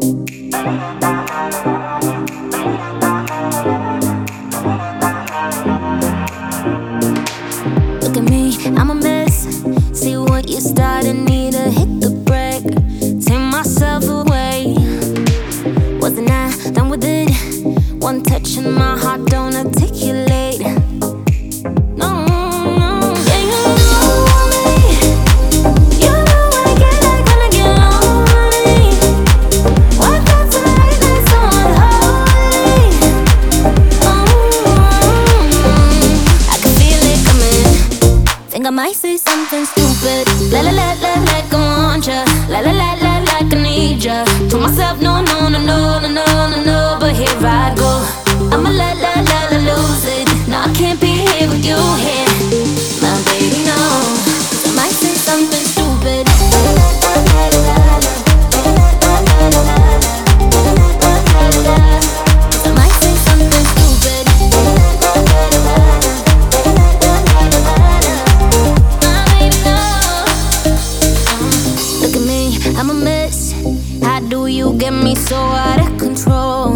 Look at me, I'm a mess. See what you started, need to hit the brake. Take myself away. Wasn't I done with it? One touch and my heart don't articulate. No, no, yeah, you know me. You know I get like when I get lonely. What got tonight that's so unholy? I can feel it coming. Think I might say something stupid. La la la la, like I want ya. La la la la, like I need ya. Told myself no, no, no, no, no, no, no, no, but here I go. I'ma la la la la lose it. No, I can't be here with you here, my baby, no. I might say something stupid. I might say something stupid. My baby, no. Look at me, I'm a mess. How do you get me so out of control?